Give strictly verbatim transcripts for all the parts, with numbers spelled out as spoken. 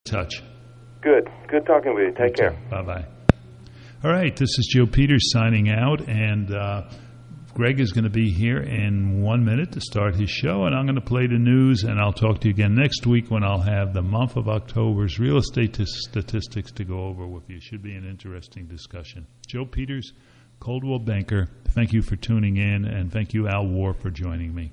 touch? Good. Good talking with you. Take care. Bye-bye. All right, this is Joe Peters signing out, and uh, Greg is going to be here in one minute to start his show, and I'm going to play the news, and I'll talk to you again next week when I'll have the month of October's real estate t- statistics to go over with you. Should be an interesting discussion. Joe Peters, Coldwell Banker, thank you for tuning in, and thank you, Al War, for joining me.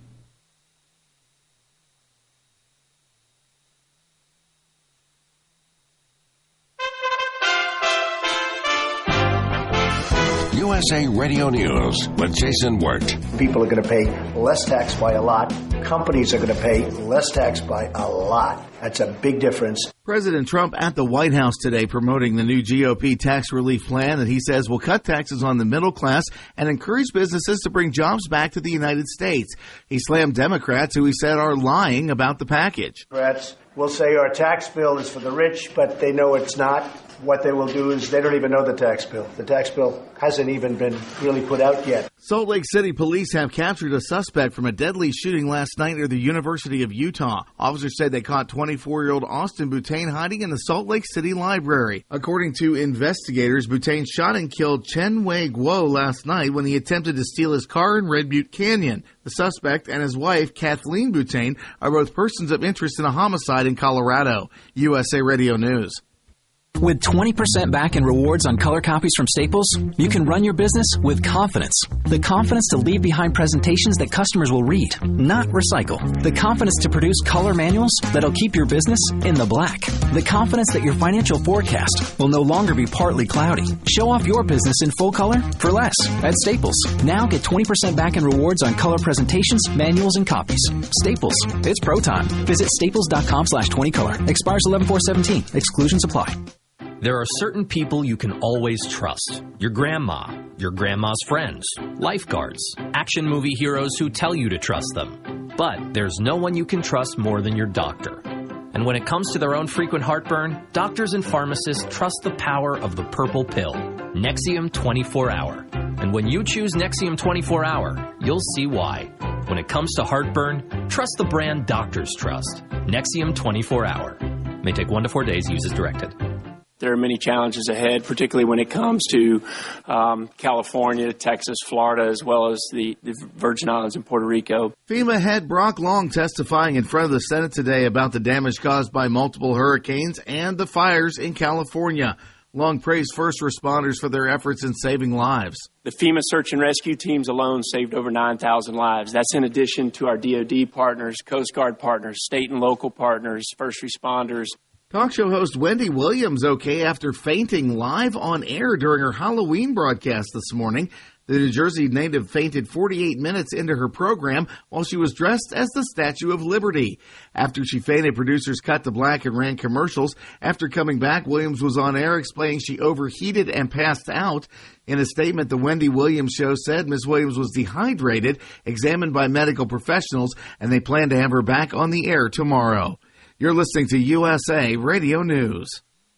U S A Radio News with Jason Wirt. People are going to pay less tax by a lot. Companies are going to pay less tax by a lot. That's a big difference. President Trump at the White House today promoting the new G O P tax relief plan that he says will cut taxes on the middle class and encourage businesses to bring jobs back to the United States. He slammed Democrats who he said are lying about the package. Democrats will say our tax bill is for the rich, but they know it's not. What they will do is they don't even know the tax bill. The tax bill hasn't even been really put out yet. Salt Lake City police have captured a suspect from a deadly shooting last night near the University of Utah. Officers said they caught twenty-four-year-old Austin Butane hiding in the Salt Lake City library. According to investigators, Butane shot and killed Chen Wei Guo last night when he attempted to steal his car in Red Butte Canyon. The suspect and his wife, Kathleen Butane, are both persons of interest in a homicide in Colorado. U S A Radio News. With twenty percent back in rewards on color copies from Staples, you can run your business with confidence. The confidence to leave behind presentations that customers will read, not recycle. The confidence to produce color manuals that'll keep your business in the black. The confidence that your financial forecast will no longer be partly cloudy. Show off your business in full color for less at Staples. Now get twenty percent back in rewards on color presentations, manuals, and copies. Staples. It's pro time. Visit staples.com slash 20 color. Expires eleven four seventeen. Exclusions apply. There are certain people you can always trust. Your grandma, your grandma's friends, lifeguards, action movie heroes who tell you to trust them. But there's no one you can trust more than your doctor. And when it comes to their own frequent heartburn, doctors and pharmacists trust the power of the purple pill, Nexium twenty-four hour. And when you choose Nexium twenty-four hour, you'll see why. When it comes to heartburn, trust the brand doctors trust, Nexium twenty-four hour. May take one to four days, use as directed. There are many challenges ahead, particularly when it comes to um, California, Texas, Florida, as well as the, the Virgin Islands and Puerto Rico. FEMA head Brock Long testifying in front of the Senate today about the damage caused by multiple hurricanes and the fires in California. Long praised first responders for their efforts in saving lives. The FEMA search and rescue teams alone saved over nine thousand lives. That's in addition to our D O D partners, Coast Guard partners, state and local partners, first responders. Talk show host Wendy Williams okay after fainting live on air during her Halloween broadcast this morning. The New Jersey native fainted forty-eight minutes into her program while she was dressed as the Statue of Liberty. After she fainted, producers cut to black and ran commercials. After coming back, Williams was on air explaining she overheated and passed out. In a statement, the Wendy Williams Show said Miz Williams was dehydrated, examined by medical professionals, and they plan to have her back on the air tomorrow. You're listening to U S A Radio News.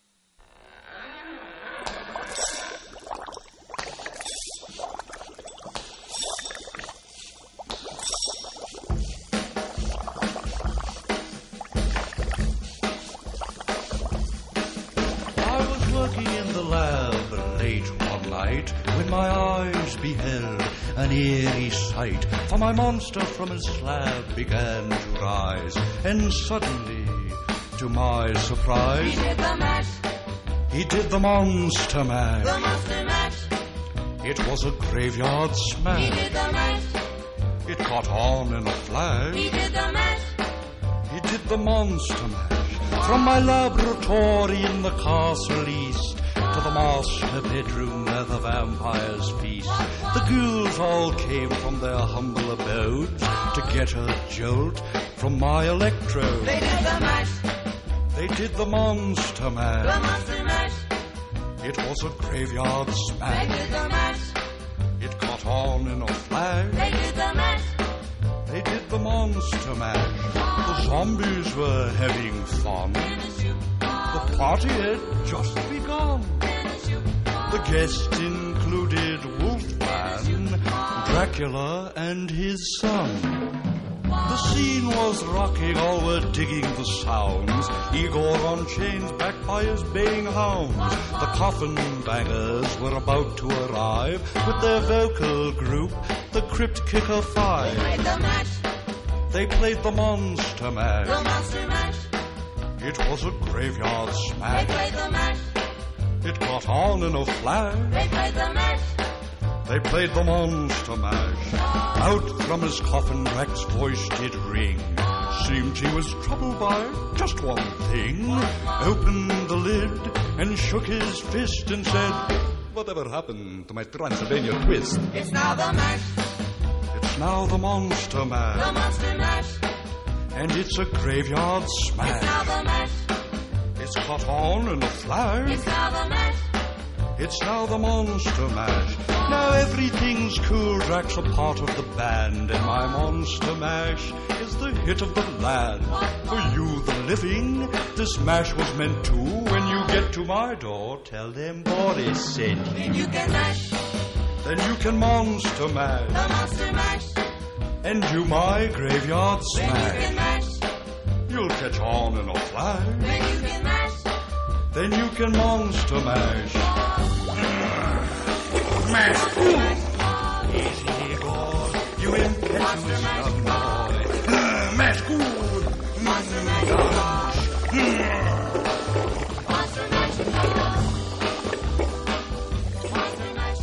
I was working in the lab late one night when my eyes beheld an eerie sight, for my monster from his slab began to rise, and suddenly, to my surprise, he did the mash. He did the monster mash. The monster mash. It was a graveyard smash. He did the mash. It caught on in a flash. He did the mash. He did the monster mash. From my laboratory in the castle east to the master bedroom where the vampires feast, the ghouls all came from their humble abodes to get a jolt from my electrode. They did the mash. They did the monster mash. The monster mash. It was a graveyard smash. They did the mash. It caught on in a flash. They did the mash. They did the monster mash. The zombies were having fun. The party had just begun. The guests included Wolfman, Dracula, and his son. The scene was rocking, all were digging the sounds. Igor on chains, backed by his baying hounds. The coffin bangers were about to arrive with their vocal group, the Crypt Kicker Five. They played the mash. They played the Monster Mash. The Monster Mash. It was a graveyard They smash. played the mash. It got on in a flash. They played the mash. They played the Monster Mash. Out from his coffin, Rex's voice did ring. Seemed he was troubled by just one thing. Opened the lid and shook his fist and said, "Whatever happened to my Transylvania twist?" It's now the mash. It's now the Monster The Mash. Monster Mash. And it's a graveyard It's now smash. the mash. It's caught on in a flash. It's now the mash. It's now the Monster Mash. Now everything's cool. Drax a part of the band, and my Monster Mash is the hit of the land. For you, the living, this mash was meant to. When you get to my door, tell them Boris sent you. Then you can mash. Then you can Monster Mash The Monster Mash. and do my graveyard Then you can smash. mash. You'll catch on in a flash. Then you can mash. Then you can Monster Mash. Mash. Easy, Igor. You impetuous young boy. Mash good. Monster Mash. Monster Mash. Monster Mash.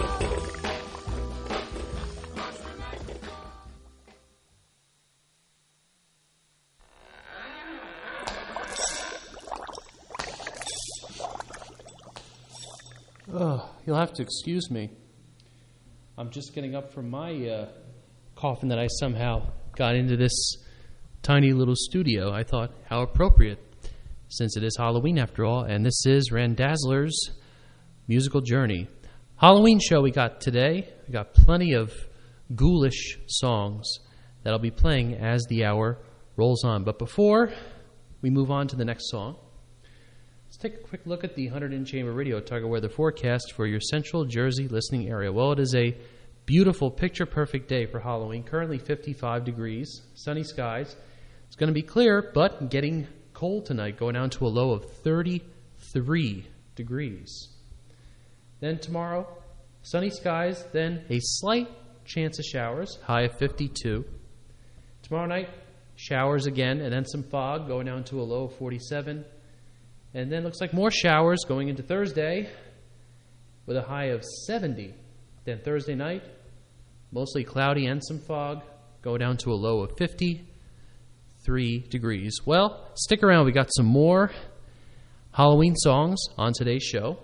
Oh, you'll have to excuse me. I'm just getting up from my uh, coffin that I somehow got into this tiny little studio. I thought, how appropriate, since it is Halloween after all, and this is Randazzler's musical journey. Halloween show we got today. We got plenty of ghoulish songs that I'll be playing as the hour rolls on. But before we move on to the next song, let's take a quick look at the one hundred in Chamber Radio Target weather forecast for your central Jersey listening area. Well, it is a beautiful, picture-perfect day for Halloween. Currently fifty-five degrees, sunny skies. It's going to be clear, but getting cold tonight, going down to a low of thirty-three degrees. Then tomorrow, sunny skies, then a slight chance of showers, high of fifty-two. Tomorrow night, showers again, and then some fog, going down to a low of forty-seven. And then looks like more showers going into Thursday with a high of seventy. Then Thursday night, mostly cloudy and some fog, go down to a low of fifty-three degrees. Well, stick around. We got some more Halloween songs on today's show.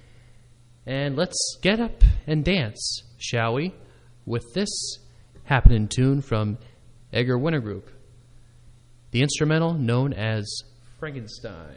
And let's get up and dance, shall we, with this happening tune from Edgar Winter Group. The instrumental known as Frankenstein.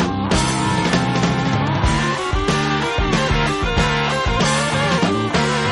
Monster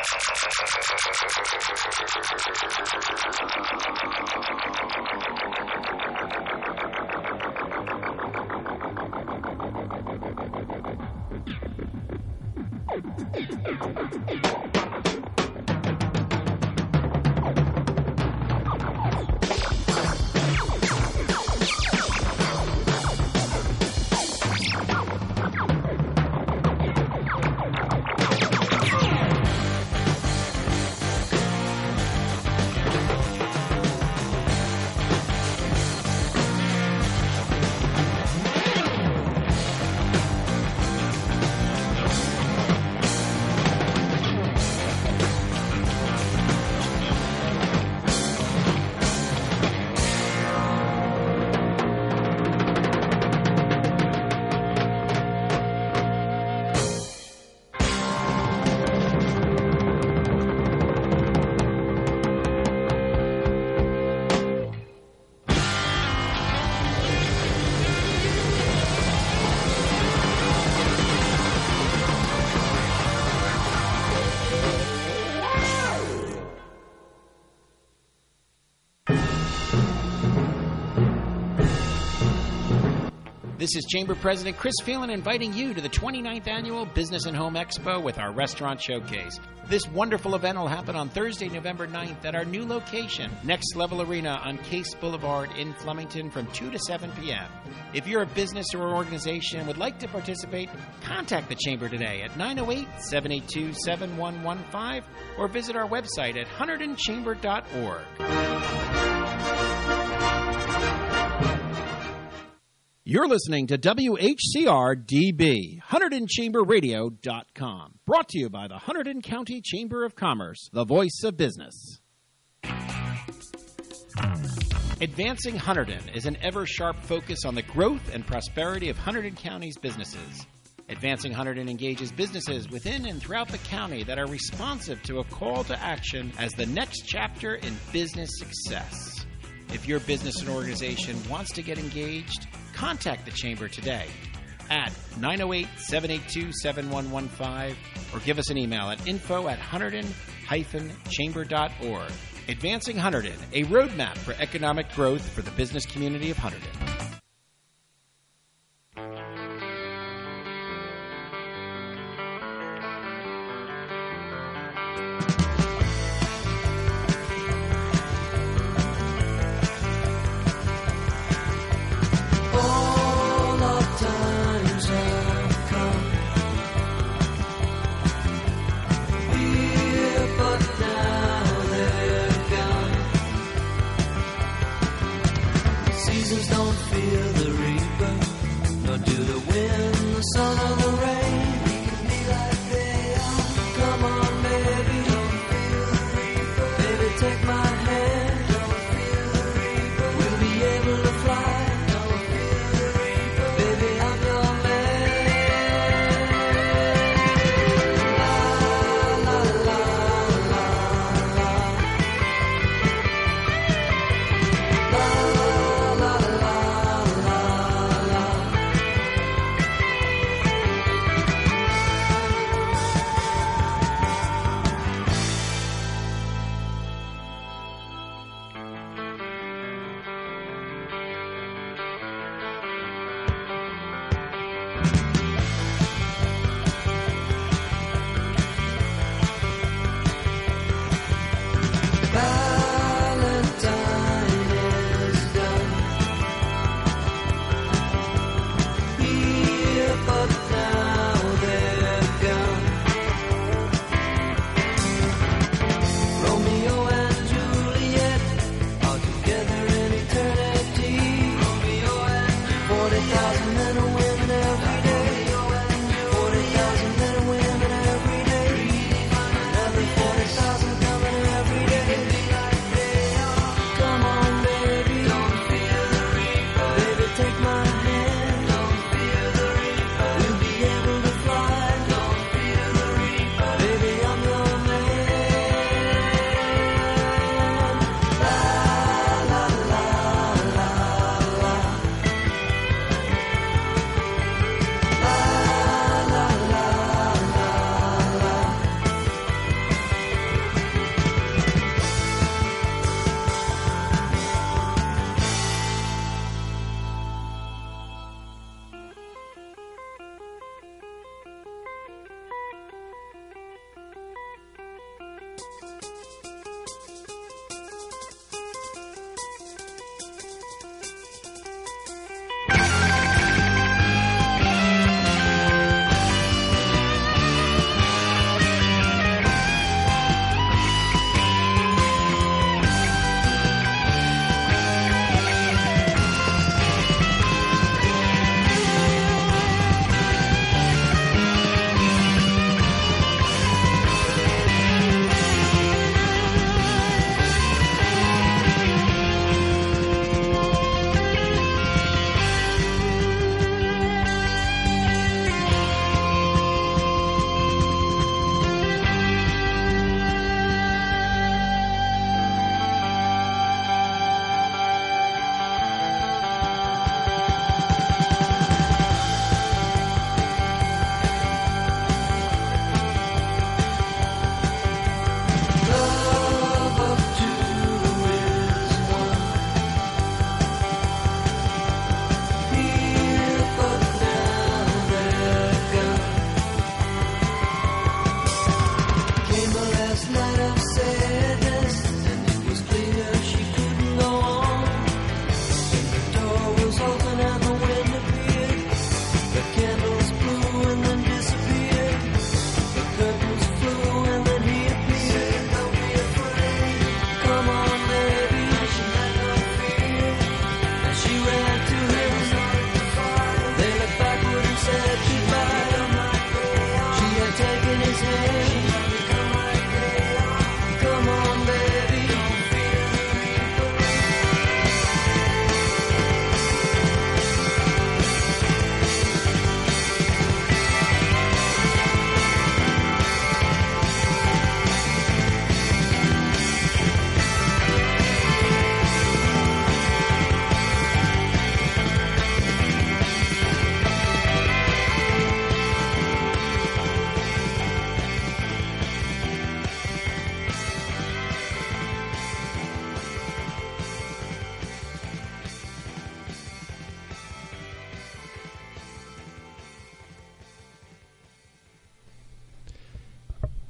This is Chamber President Chris Phelan inviting you to the twenty-ninth Annual Business and Home Expo with our Restaurant Showcase. This wonderful event will happen on Thursday, November ninth at our new location, Next Level Arena on Case Boulevard in Flemington from two to seven p.m. If you're a business or organization and would like to participate, contact the Chamber today at nine oh eight, seven eight two, seven one one five or visit our website at hunterdon chamber dot org. You're listening to W H C R D B, Hunterdon Chamber Radio dot com. Brought to you by the Hunterdon County Chamber of Commerce, the voice of business. Advancing Hunterdon is an ever-sharp focus on the growth and prosperity of Hunterdon County's businesses. Advancing Hunterdon engages businesses within and throughout the county that are responsive to a call to action as the next chapter in business success. If your business and organization wants to get engaged, contact the Chamber today at nine oh eight, seven eight two, seven one one five or give us an email at info at hunterdon chamber dot org. Advancing Hunterdon, a roadmap for economic growth for the business community of Hunterdon.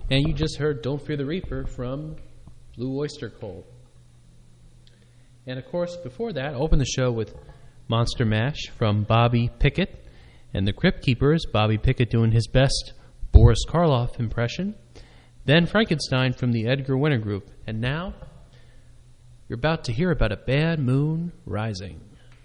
And you just heard Don't Fear the Reaper from Blue Oyster Cult. And of course, before that, opened the show with Monster Mash from Bobby Pickett and the Crypt Keepers, Bobby Pickett doing his best Boris Karloff impression. Then Frankenstein from the Edgar Winter Group. And now, you're about to hear about a bad moon rising.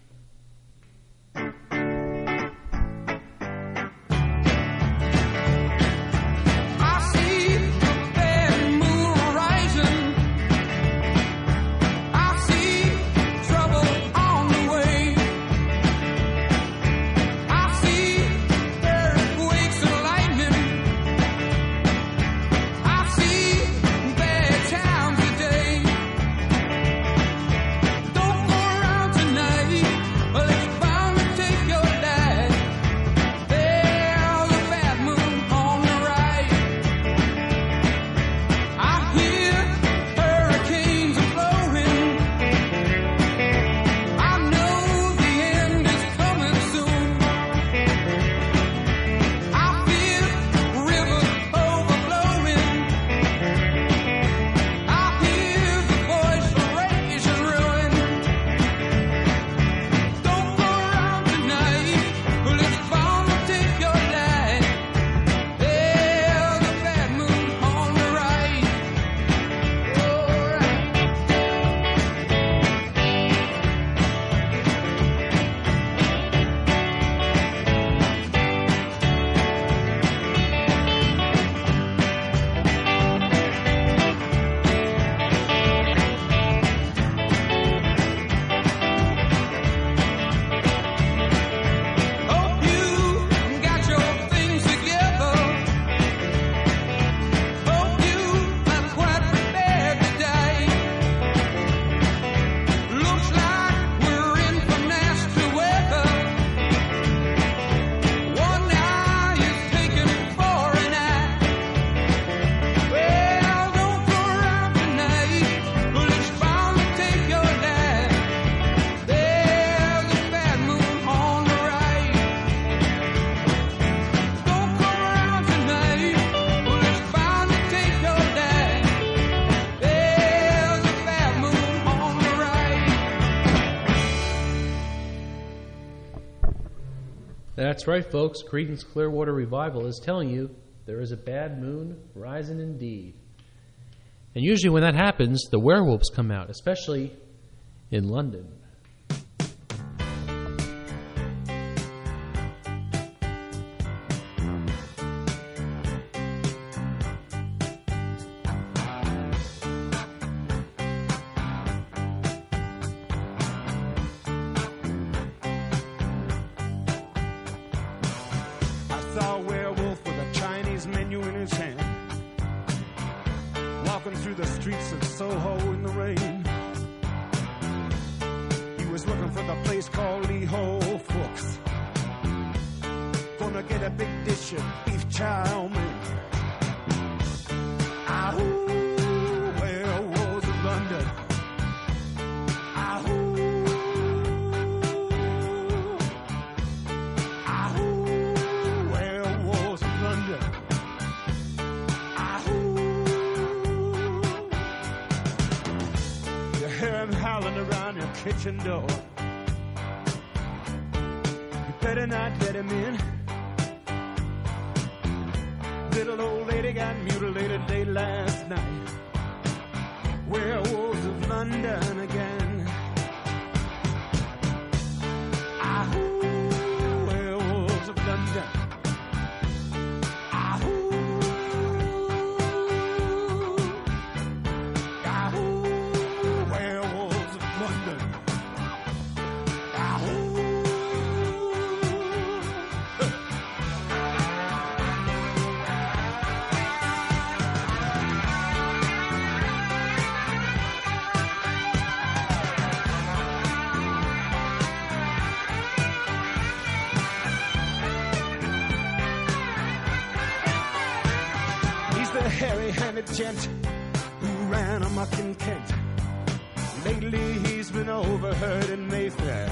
That's right, folks. Creedence Clearwater Revival is telling you there is a bad moon rising indeed. And usually when that happens, the werewolves come out, especially in London. Kitchen door. You better not let him in. Little old lady got mutilated late last night. Werewolves of London again. Ahoo, werewolves of London. Ahoo, ahoo, werewolves of London. Hairy-handed gent who ran amok in Kent. Lately he's been overheard in Mayfair.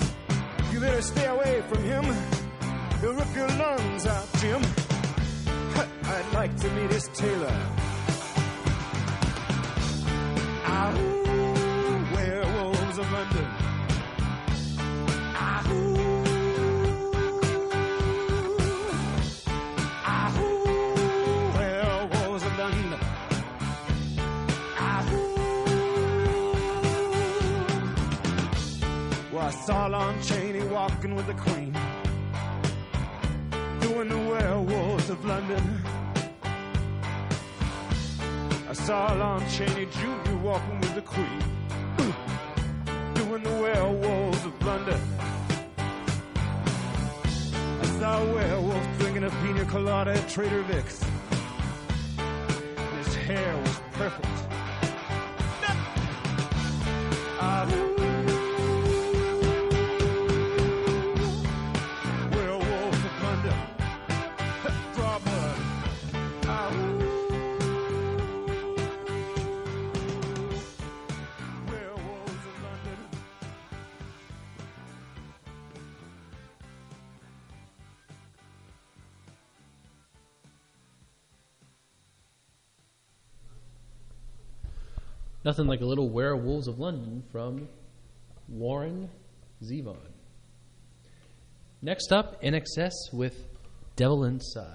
You better stay away from him. He'll rip your lungs out, Jim. I'd like to meet his tailor. Ah, ooh, werewolves of London. Ah, ooh. Ah, ooh, werewolves of London. Ah, ooh. Well, I saw Lon Chaney walking with the Queen, doing the werewolves of London. I saw Lon Chaney Junior walking with the Queen, doing the werewolves of London. I saw a werewolf drinking a pina colada at Trader Vic's. His hair was perfect. Ah, werewolves of London. Draw blood. Ah, werewolves of London. Nothing like a little Werewolves of London from Warren Zevon. Next up, N X S with Devil Inside.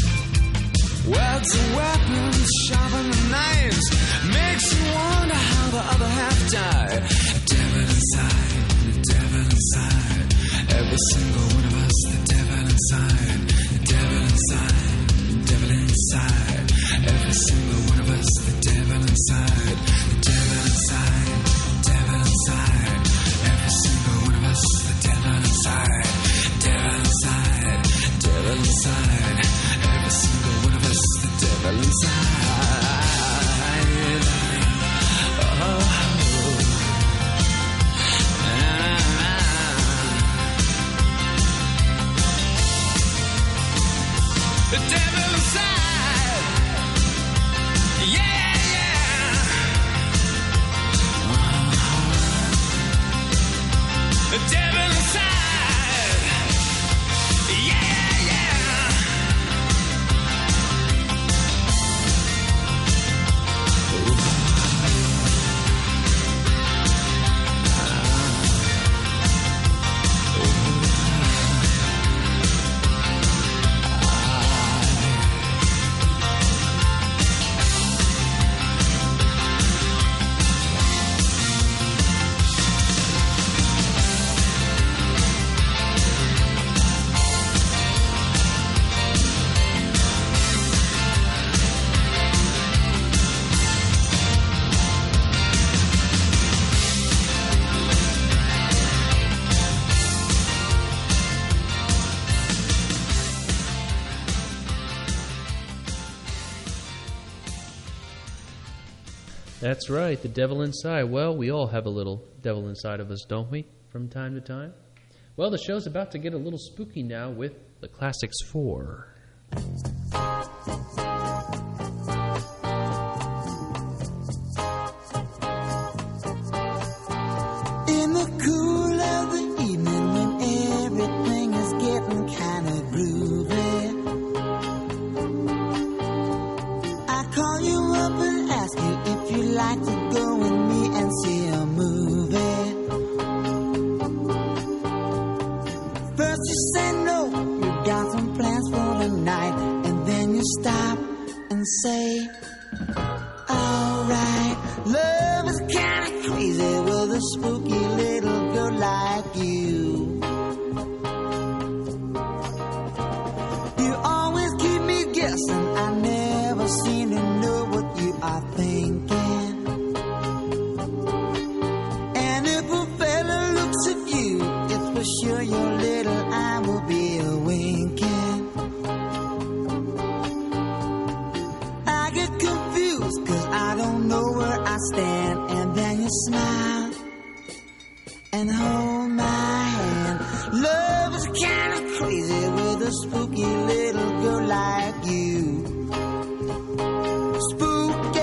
Words and weapons, sharpening knives, makes you wonder how the other half die. Devil inside, the devil inside. Every single one of us, the devil inside. The devil inside, the devil inside. Every single one of us, the devil inside. The devil inside, the devil inside. Every single one of us, the devil inside. Devil inside, devil inside. Every single one of us, the devil inside. The devil inside, yeah, yeah. The devil inside, yeah, yeah. That's right, the devil inside. Well, we all have a little devil inside of us, don't we, from time to time? Well, the show's about to get a little spooky now with the Classics four. In the cool of the evening when everything is getting kind of groovy, I call you up and ask you if you'd like to go with me and see a movie. First you say no, you got some plans for the night, and then you stop and say, alright, love is kinda crazy with a spooky little girl like you. You always keep me guessing, I never seem to know what you are thinking. And if a fella looks at you, it's for sure your little eye will be a winking. I get confused cause I don't know where I stand, and then you smile and hold my hand. Love is kinda crazy with a spooky little girl like you. Spooky.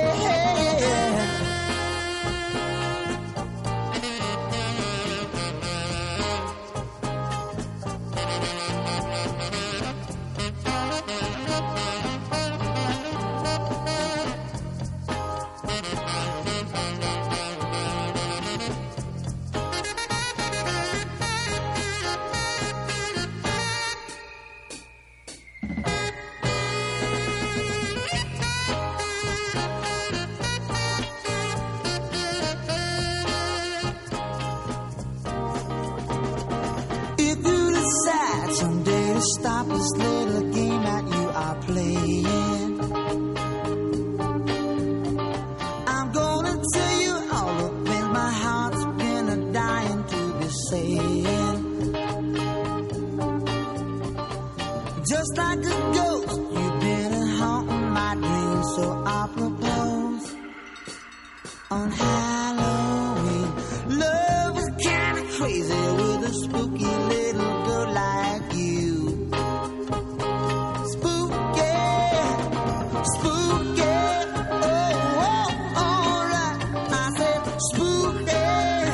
If you decide someday to stop this little game that you are playing, I'm gonna tell you all the things my heart's been a dying to be saying. Just like a ghost, you've been a haunting my dreams, so I propose on Halloween. Love is kinda crazy with a spooky little girl like you. Spooky, spooky, oh, oh, alright. I said spooky,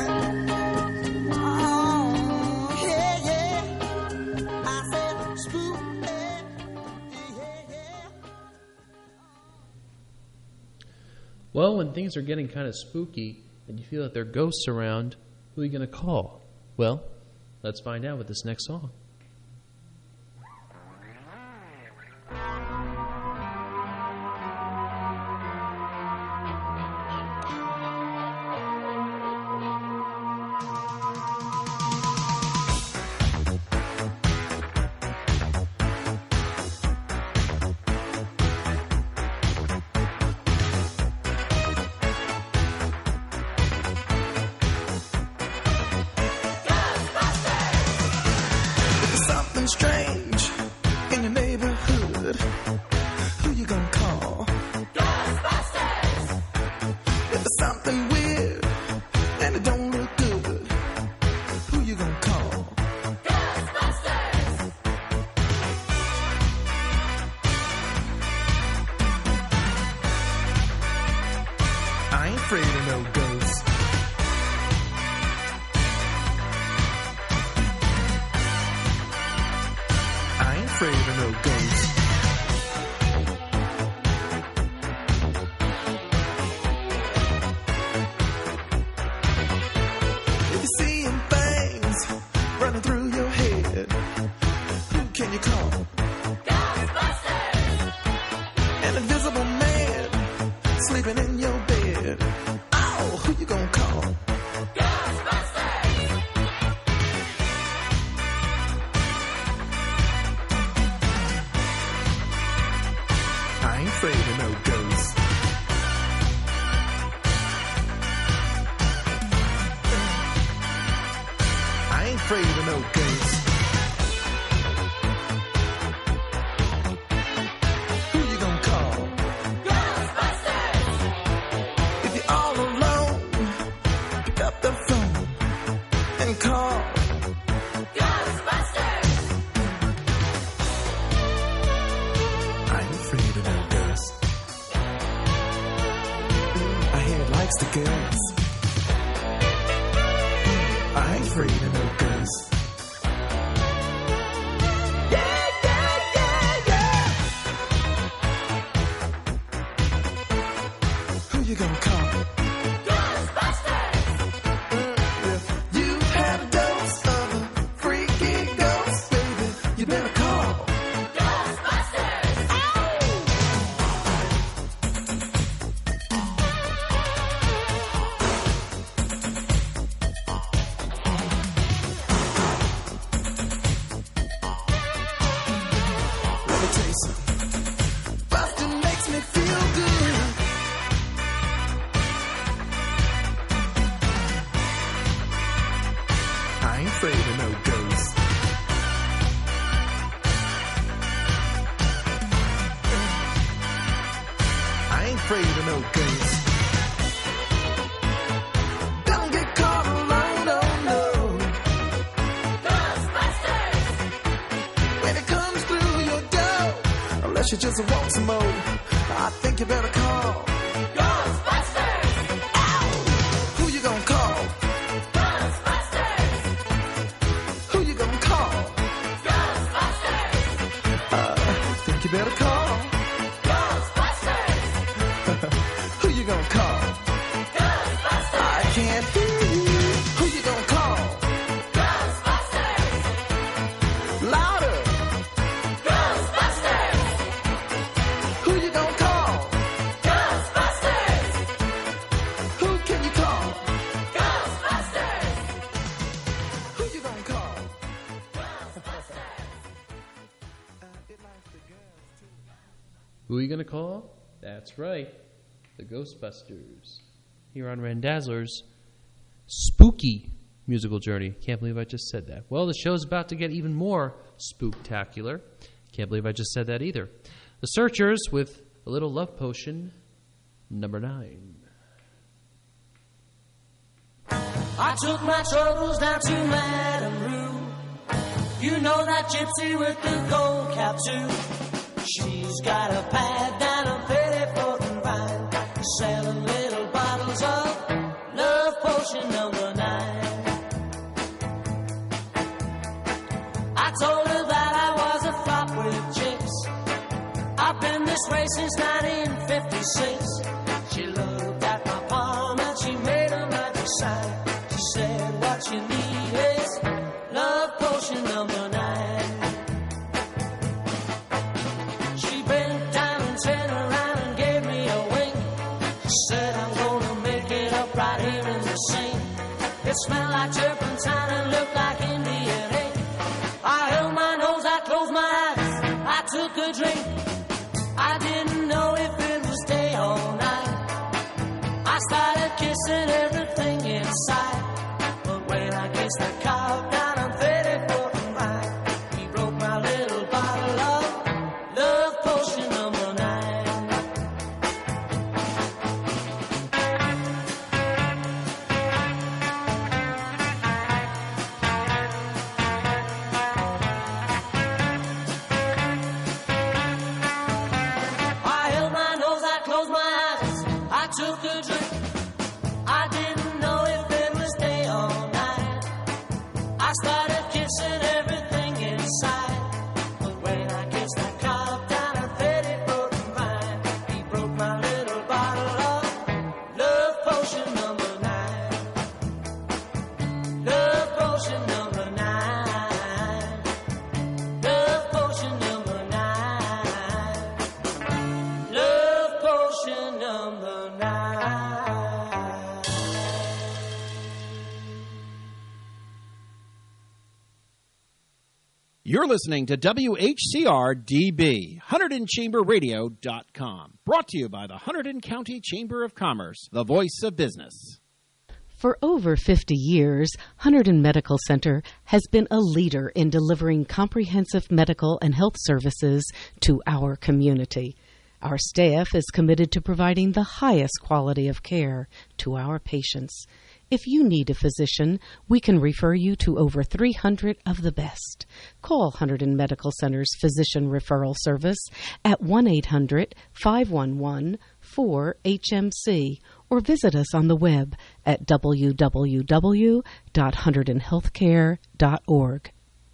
oh, yeah, yeah. I said spooky, yeah, yeah. Well, when things are getting kind of spooky and you feel that there are ghosts around, who are you going to call? Well, let's find out with this next song. who you gonna call? Ghostbusters! If there's something weird and it don't look good, who you gonna call? Ghostbusters! I ain't afraid of no ghosts. I ain't afraid of no ghosts. If you're seeing things running through your head, who can you call? Ghostbusters! An invisible man sleeping in your bed. Oh, who you gonna call? Ghostbusters! I ain't afraid of no ghosts. I ain't afraid of no ghosts. Who you gonna call? Ghostbusters! If you're all alone, pick up the phone and call Ghostbusters! I ain't afraid of no ghosts. I hear it likes the girls. I ain't afraid of no ghosts. Yeah, yeah, yeah, yeah. Who you gonna call? Ghostbusters! If you had a dose of a freaky ghost, baby, you better call Ghostbusters! Let me tell you something. Bustin' makes me feel good. I ain't afraid of no ghosts. I ain't afraid of no ghosts. Don't get caught alone, oh no. Ghostbusters! When it comes through your door, unless you just want some more, I think you better call Ghostbusters! Ow! Who you gonna call? Ghostbusters! Who you gonna call? Ghostbusters! Uh, think you better call Ghostbusters! Who you gonna call? Ghostbusters! I can't hear you. Who you gonna call? Ghostbusters! Louder! Ghostbusters! Who you gonna call? Ghostbusters! Who can you call? Ghostbusters! Who you gonna call? Who are you going to call? That's right, the Ghostbusters. Here on Randazzler's spooky musical journey. Can't believe I just said that. Well, the show's about to get even more spooktacular. Can't believe I just said that either. The Searchers with a little love potion, number nine. I took my troubles down to Madame Rue. You know that gypsy with the gold cap too. She's got a pad down a Pettiford and Vine, selling little bottles of love potion number nine. I told her that I was a flop with chicks. I've been this way since nineteen fifty-six. She looked at my palm and she made a magic sign. She said, what you need is love potion number nine. She bent down and turned around and gave me a wink. She said, I'm gonna make it up right here in the sink. It smelled like turpentine and looked like Indian ink. I held my nose, I closed my eyes, I took a drink. I didn't know if it was day or night. I started kissing everything inside. But when I kissed the cow down on thirty-fourth and Vine, he broke my little bottle of love potion. took a drink. I didn't know if it was day or night. I started kissing everything in sight. But when I kissed that cop down a thirty broke mine, he broke my little bottle of love potion number nine. Love potion number nine. Love potion number nine. Love potion number nine. You're listening to W H C R D B, Hunterdon Chamber Radio dot com. Brought to you by the Hunterdon County Chamber of Commerce, the voice of business. For over fifty years, Hunterdon Medical Center has been a leader in delivering comprehensive medical and health services to our community. Our staff is committed to providing the highest quality of care to our patients. If you need a physician, we can refer you to over three hundred of the best. Call Hunterdon Medical Center's Physician Referral Service at one eight hundred, five one one, four H M C or visit us on the web at w w w dot hunterdon healthcare dot org.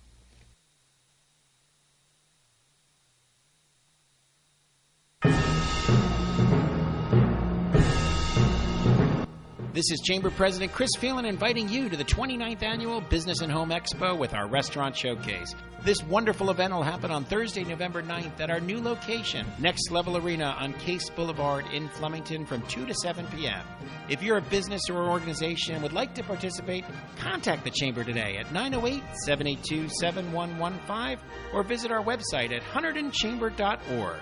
This is Chamber President Chris Phelan inviting you to the twenty-ninth Annual Business and Home Expo with our Restaurant Showcase. This wonderful event will happen on Thursday, November ninth at our new location, Next Level Arena on Case Boulevard in Flemington from two to seven p.m. If you're a business or organization and would like to participate, contact the Chamber today at nine oh eight, seven eight two, seven one one five or visit our website at hunterdon chamber dot org.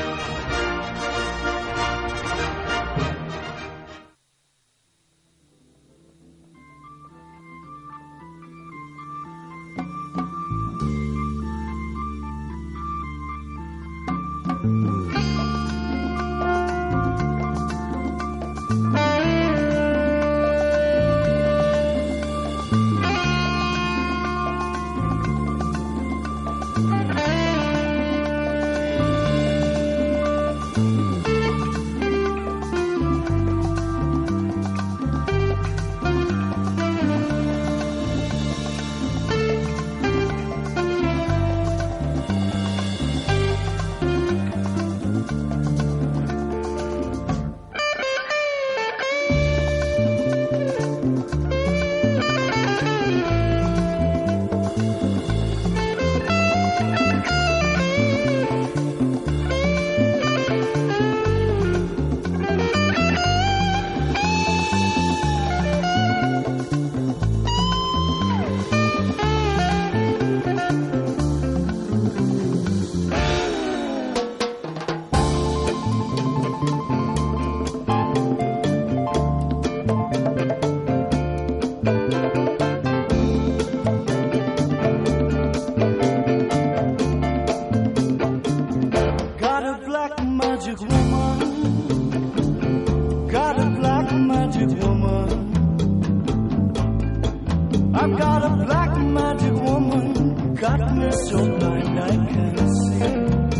I've got a black magic woman, got me so blind I can't see.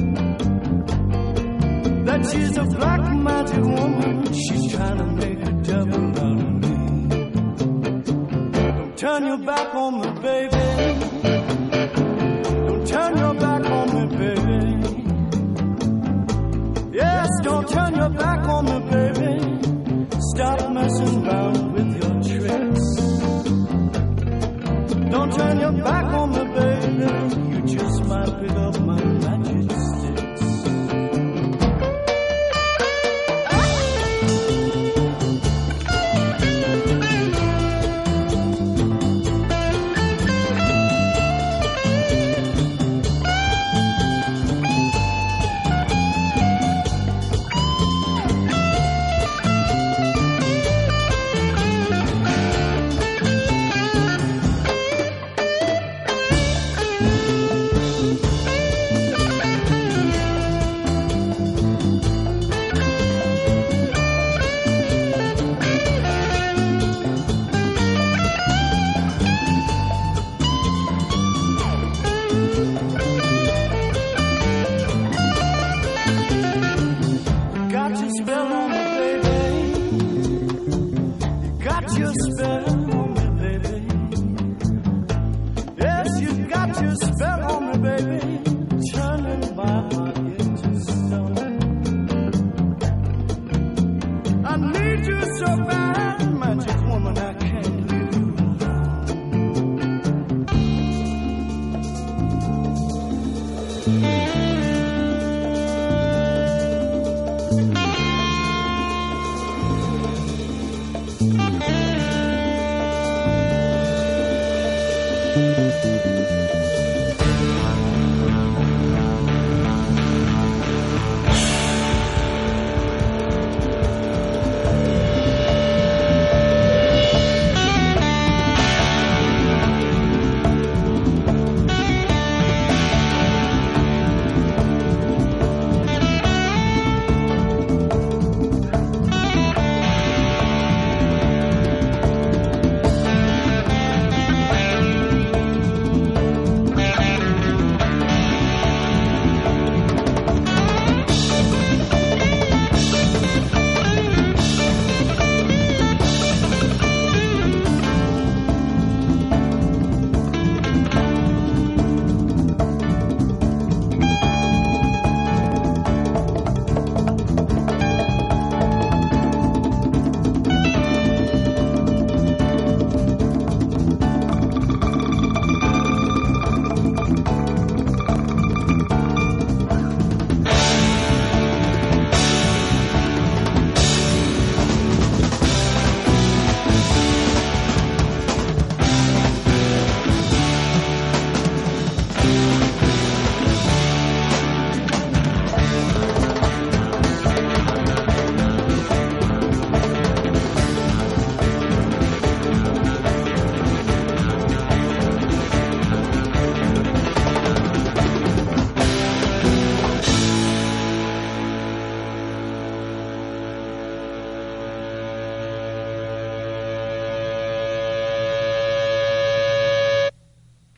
That she's a black magic woman, she's trying to make a devil out of me. Don't turn your back on me, baby. Don't turn your back on me, baby. Yes, don't turn your back on me, baby. Stop messing around with your tricks. Don't turn your back on me, baby. You just might pick up my magic sticks. Got your spell on me, baby.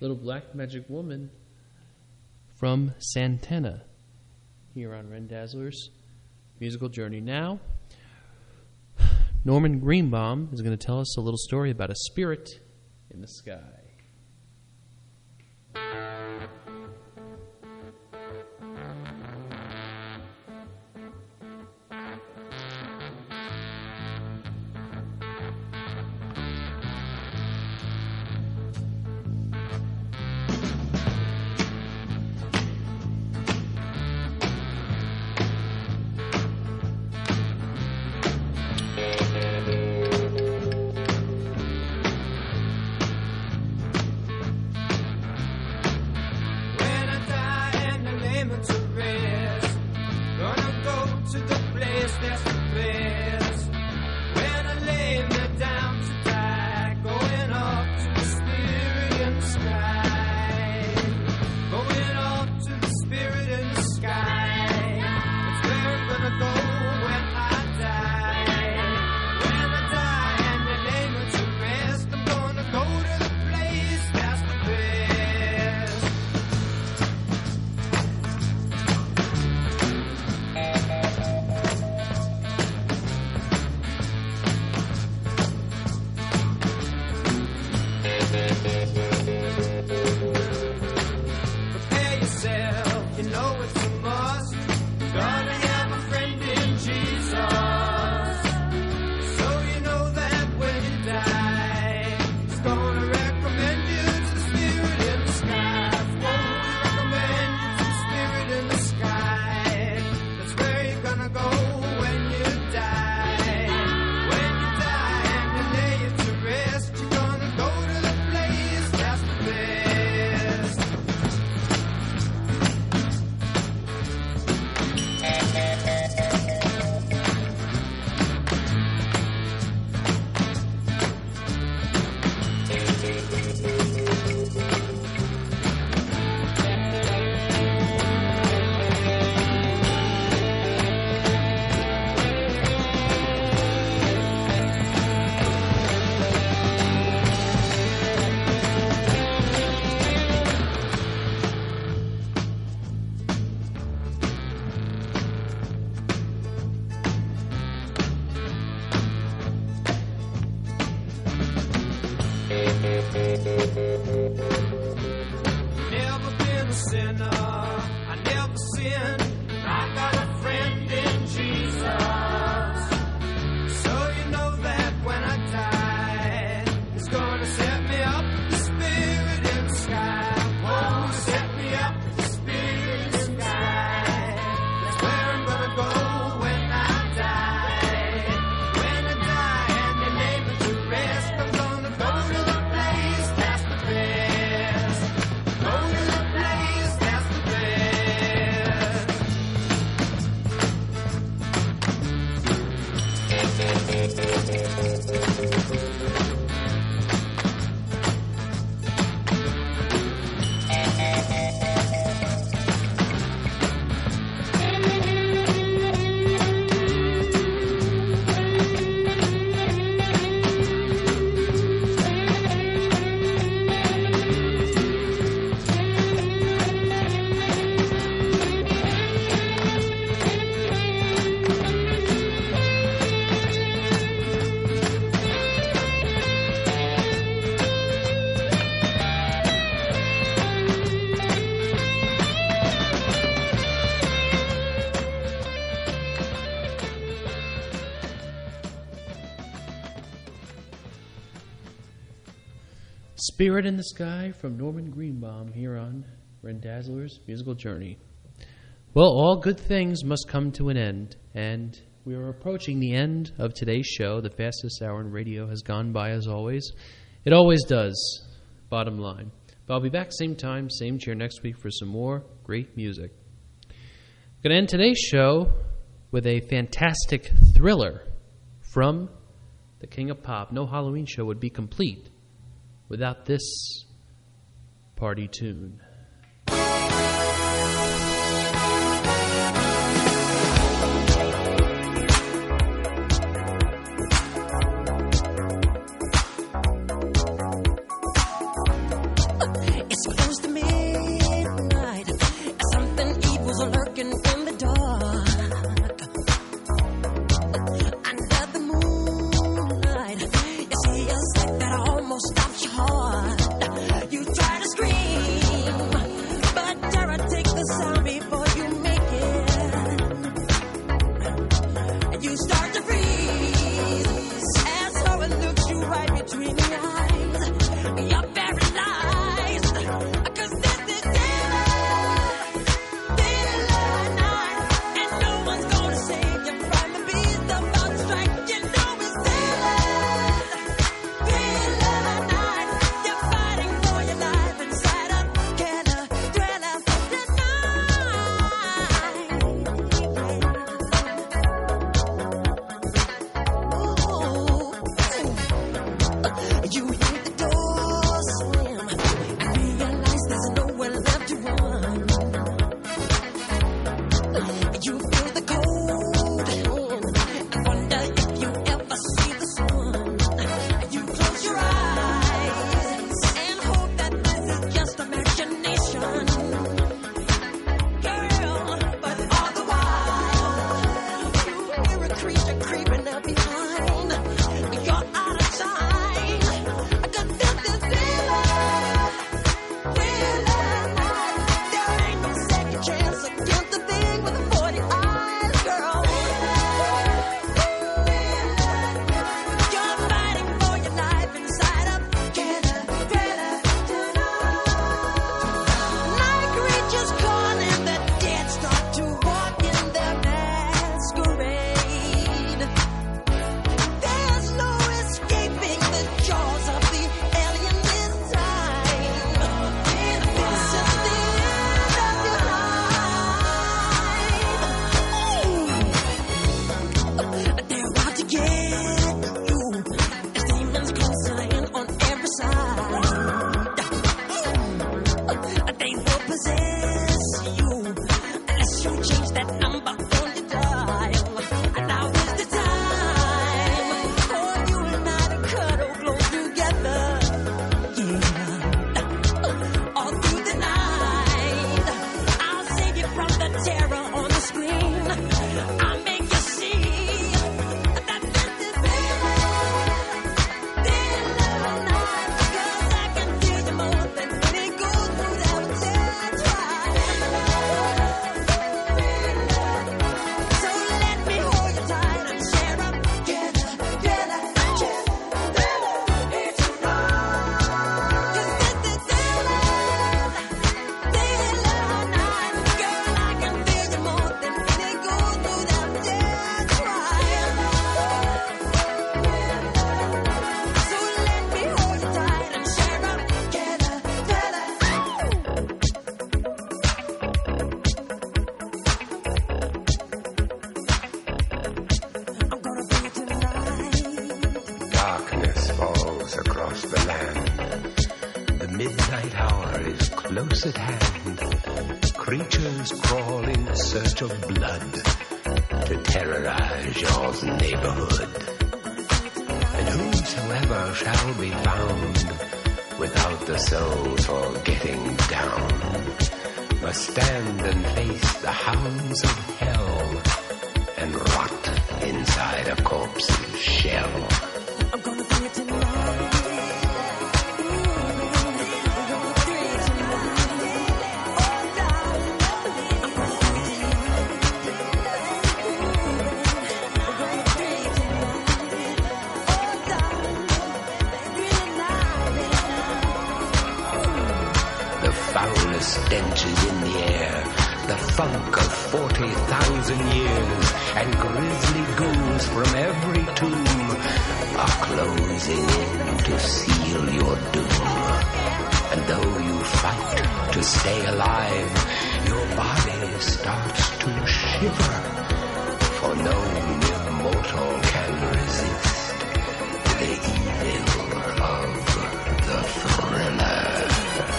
Little Black Magic Woman from Santana here on Ren Dazzler's Musical Journey. Now, Norman Greenbaum is going to tell us a little story about a spirit in the sky. Spirit in the Sky from Norman Greenbaum here on Ren Dazzler's Musical Journey. Well, all good things must come to an end, and we are approaching the end of today's show. The fastest hour in radio has gone by as always. It always does, bottom line. But I'll be back same time, same chair next week for some more great music. I'm going to end today's show with a fantastic thriller from the King of Pop. No Halloween show would be complete without this party tune. It's close at hand. Creatures crawl in search of blood to terrorize your neighborhood. And whosoever shall be found without the soul for getting down must stand and face the hounds of hell and rot inside a corpse's shell. I'm gonna do it tonight. Stench is in the air, the funk of forty thousand years, and grisly ghouls from every tomb are closing in to seal your doom. And though you fight to stay alive, your body starts to shiver, for no mere mortal can resist the evil of the thriller.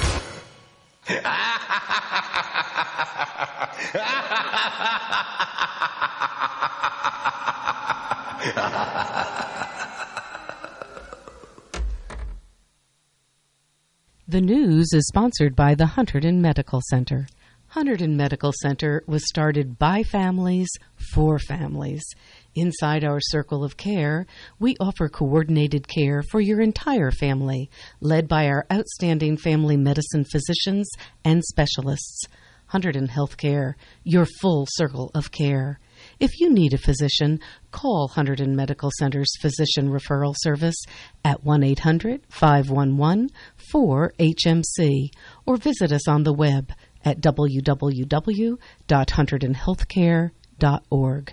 The news is sponsored by the Hunterdon Medical Center. Hunterdon Medical Center was started by families for families. Inside our circle of care, we offer coordinated care for your entire family, led by our outstanding family medicine physicians and specialists. Hunterdon Healthcare, your full circle of care. If you need a physician, call Hunterdon Medical Center's Physician Referral Service at one eight hundred, five one one, four H M C or visit us on the web at w w w dot hunterdon healthcare dot org.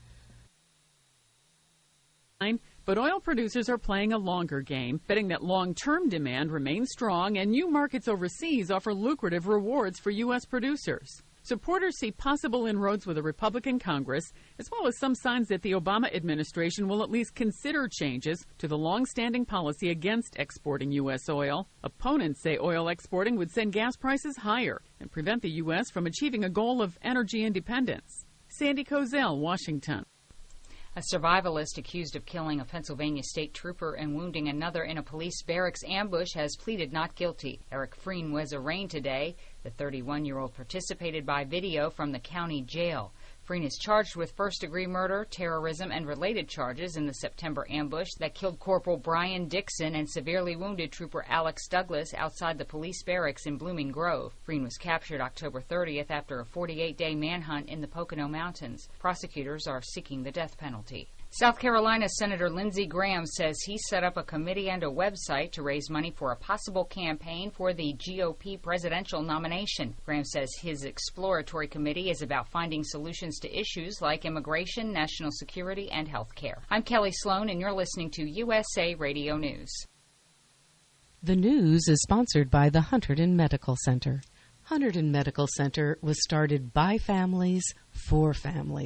But oil producers are playing a longer game, betting that long-term demand remains strong and new markets overseas offer lucrative rewards for U S producers. Supporters see possible inroads with a Republican Congress, as well as some signs that the Obama administration will at least consider changes to the long-standing policy against exporting U S oil. Opponents say oil exporting would send gas prices higher and prevent the U S from achieving a goal of energy independence. Sandy Kozel, Washington. A survivalist accused of killing a Pennsylvania state trooper and wounding another in a police barracks ambush has pleaded not guilty. Eric Freen was arraigned today. The thirty-one-year-old participated by video from the county jail. Freen is charged with first-degree murder, terrorism, and related charges in the September ambush that killed Corporal Brian Dixon and severely wounded Trooper Alex Douglas outside the police barracks in Blooming Grove. Freen was captured October thirtieth after a forty-eight day manhunt in the Pocono Mountains. Prosecutors are seeking the death penalty. South Carolina Senator Lindsey Graham says he set up a committee and a website to raise money for a possible campaign for the G O P presidential nomination. Graham says his exploratory committee is about finding solutions to issues like immigration, national security, and health care. I'm Kelly Sloan, and you're listening to U S A Radio News. The news is sponsored by the Hunterdon Medical Center. Hunterdon Medical Center was started by families for families.